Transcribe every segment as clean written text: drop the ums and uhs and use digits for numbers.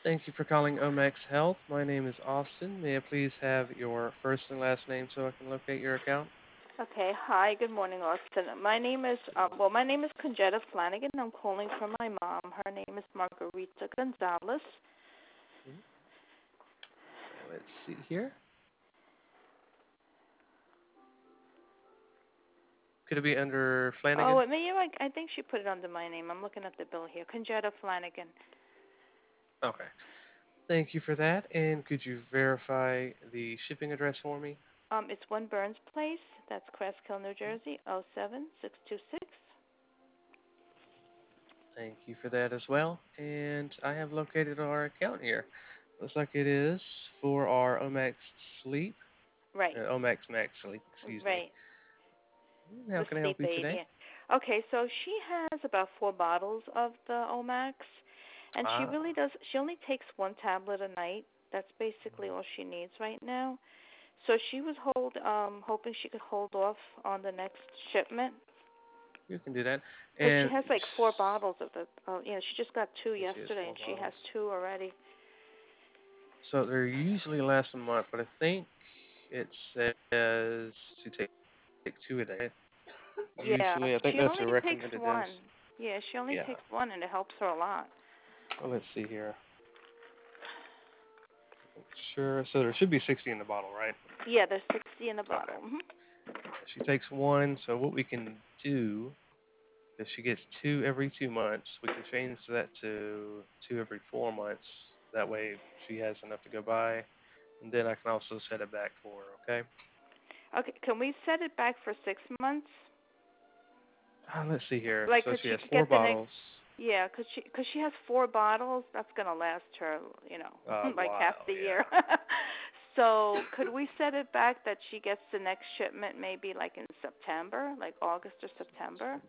Thank you for calling Omax Health. My name is Austin. May I please have your first and last name so I can locate your account? Okay. Hi. Good morning, Austin. My name is Conjetta Flanagan. I'm calling from my mom. Her name is Margarita Gonzalez. Mhm. Let's see here. Could it be under Oh, Flanagan? I think she put it under my name. I'm looking at the bill here. Conjetta Flanagan. Okay. Thank you for that. And could you verify the shipping address for me? It's One Burns Place. That's Cresskill, New Jersey, 07626. Thank you for that as well. And I have located our account here. Looks like it is for our Omax Sleep, Right. Omax Max Sleep, excuse me. Right. How The can I sleep help you aid. today? Yeah. Okay. So she has about 4 bottles of the Omax, and she Ah, really does. She only takes one tablet a night. That's basically all she needs right now. So she was hoping she could hold off on the next shipment you can do that. because she And has like 4 bottles of the. She just got two she has yesterday, four and she has bottles. two already. So they're usually last a month, but I think it says to take two a day. Yeah, Usually, I think she that's only a takes recommended one. dose. Yeah, she only Yeah. takes one, and it helps her a lot. Well, let's see here. Sure. So there should be 60 in the bottle, right? Yeah, there's 60 in a Okay. bottle. She takes one. So what we can do, if she gets two every 2 months, we can change that to two every 4 months. That way she has enough to go by. And then I can also set it back for her, okay? Okay, can we set it back for 6 months? Let's see here. Like, So could she she has four get the next? bottles. Yeah, cause she has 4 bottles. That's gonna last her, like half Wow, the year. yeah. So could we set it back that she gets the next shipment maybe like in September, like August or September?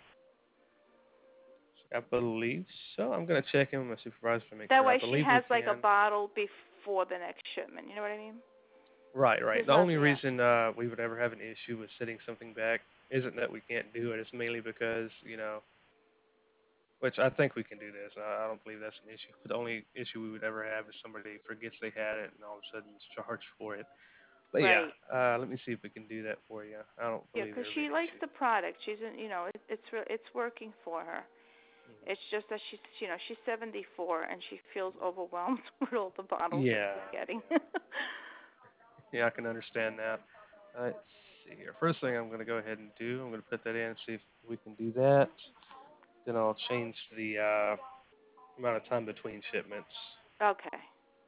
I believe so. I'm gonna check in with my supervisor to make That sure. I way she believe we has like a can. bottle before the next shipment. You know what I mean? Right, right. She's The not. only Yeah. reason we would ever have an issue with setting something back isn't that we can't do it. It's mainly because, which I think we can do this. I don't believe that's an issue. But the only issue we would ever have is somebody forgets they had it and all of a sudden is charged for it. But yeah, Right. let me see if we can do that for you. I don't Yeah, believe cause there would be she an likes issue. the product. She's in. It's working for her. It's just that she's 74 and she feels overwhelmed with all the bottles that Yeah, she's getting. yeah, I can understand that. Let's see here. First thing I'm going to go ahead and do, I'm going to put that in and see if we can do that. Then I'll change the amount of time between shipments. Okay.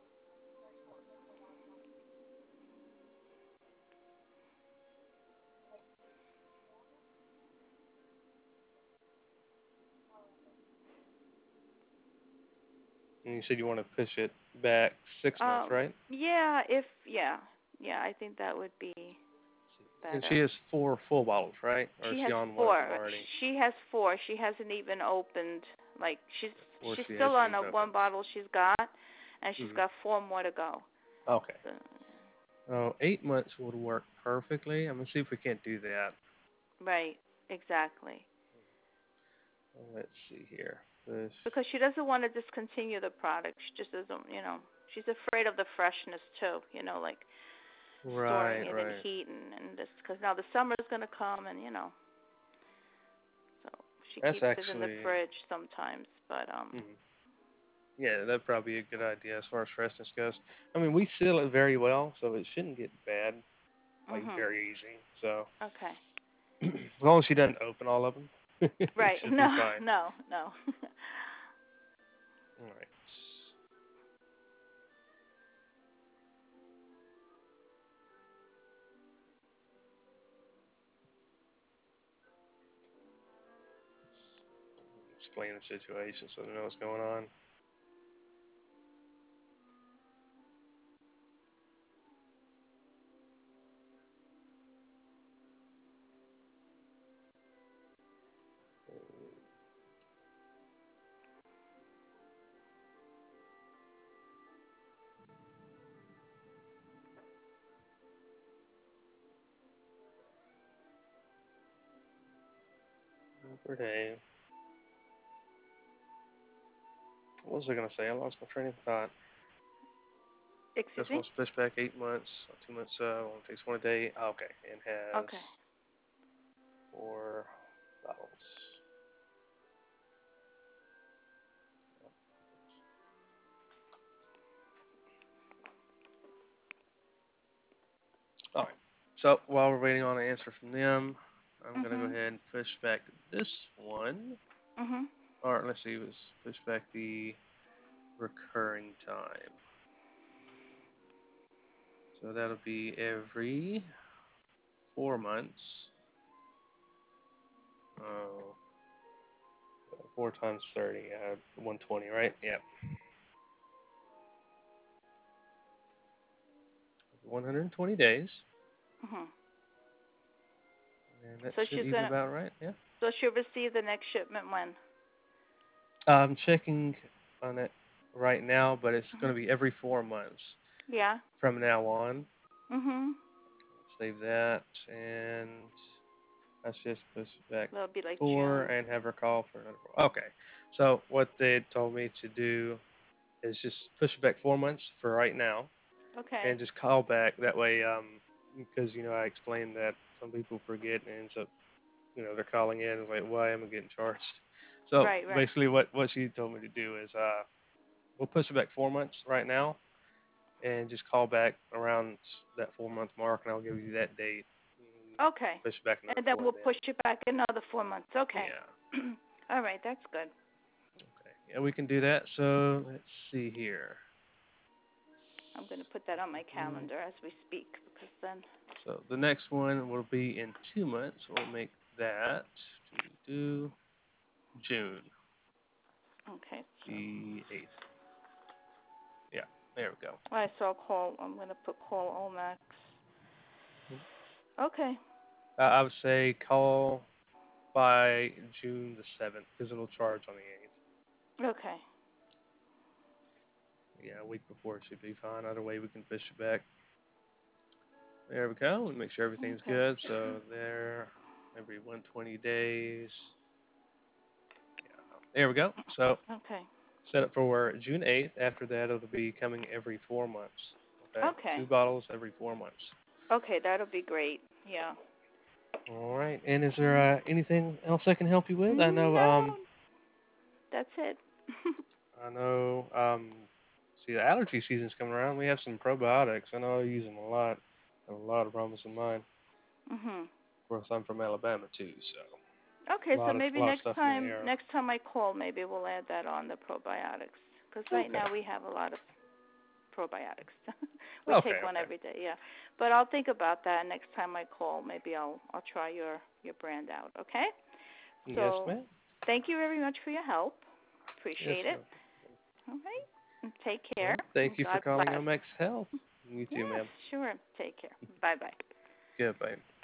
And you said you want to push it back 6 months, right? Yeah, I think that would be And better. she has four full bottles, right? Or is She she has on one of them four. already? She has four. She hasn't even opened. Like Or she's she still hasn't on even a one opened? bottle she's got, and she's Hmm. got four more to go. Okay. So, Oh, 8 months would work perfectly. I'm gonna see if we can't do that. right. Exactly. Let's see here. This. Because she doesn't want to discontinue the product. She just doesn't. She's afraid of the freshness too. Like storing Right, it in right. heat and this because now the summer's gonna come and. So she That's keeps it in the actually. fridge sometimes, but Mhm. Yeah, that'd probably be a good idea as far as freshness goes. I mean, we seal it very well, so it shouldn't get bad, like mhm. very easy. So Okay. as long as she doesn't open all of them, it Right. should be No, fine. no, no. All right. Explain the situation so they know what's going on. Per day. What was I gonna say? I lost my train of thought. Excuse This me? one's pushed back 8 months, 2 months. One takes one a day. Okay, and has Okay. 4 bottles. All right. So while we're waiting on an answer from them, I'm gonna go Mhm. ahead and push back this one, Mhm. or let's see, let's push back the recurring time. So that'll be every 4 months. Oh, 4 times 30, 120, right? Yep. 120 days, Mhm. and that So should she's even gonna. about right. Yeah. So she'll receive the next shipment when? I'm checking on it right now, but it's Mhm. going to be every 4 months Yeah. from now on. Mhm. Save that, and let's just push it back That'll be like 4 June. and have her call for another 4. Okay. So what they told me to do is just push it back 4 months for right now, Okay. and just call back. That way, because I explained that some people forget and ends up, they're calling in and like, why am I getting charged? So Right. Right. basically, what she told me to do is, we'll push it back 4 months right now, and just call back around that 4 month mark, and I'll give you that date. Okay. Push it back another And then four we'll then. push it back another 4 months. Okay. Yeah. All right. That's good. Okay. Yeah, we can do that. So let's see here. I'm gonna put that on my Mm, calendar as we speak because then. So the next one will be in 2 months. We'll make that June Okay. So the 8th. Yeah, there we go. I saw call. I'm gonna put call Omax. Okay. I would say call by June the 7th because it'll charge on the 8th. Okay. Yeah, a week before should be fine. Either way, we can push it back. There we go. And make sure everything's Okay. good. So there, every 120 days. Yeah, there we go. So Okay. set it for June 8th. After that, it'll be coming every 4 months. Okay, Okay. 2 bottles every 4 months. Okay. That'll be great. Yeah. All right. And is there anything else I can help you with? I know. No. That's it. I know. See, the allergy season's coming around. We have some probiotics. I know I use them a lot. I have a lot of problems in mine. Mhm. Of course, I'm from Alabama too, so Okay, a so lot of maybe a lot of stuff in the air. next time I call, maybe we'll add that on the probiotics. Because right Okay. now we have a lot of probiotics. We Okay. take one Okay. every day, yeah. But I'll think about that next time I call. Maybe I'll try your brand out. Okay. Yes, So ma'am. thank you very much for your help. Yes, Appreciate it. ma'am. All right. And take All care. right. Thank And you for God calling bless. Omex Health. You too, Yes, ma'am. sure. Take care. Bye bye. Goodbye.